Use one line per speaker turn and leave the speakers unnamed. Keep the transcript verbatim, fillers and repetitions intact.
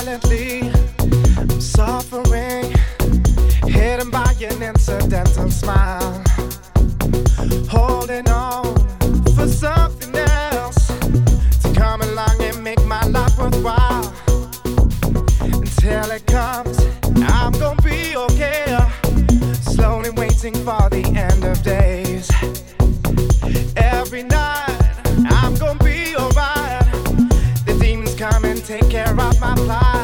silently. I'm suffering, hidden by an incidental smile. Holding on for something else to come along and make my life worthwhile. Until it comes, I'm gonna be okay. Slowly waiting for the end of days. Every night, I'm gonna be alright. The demons come and take care of my plight.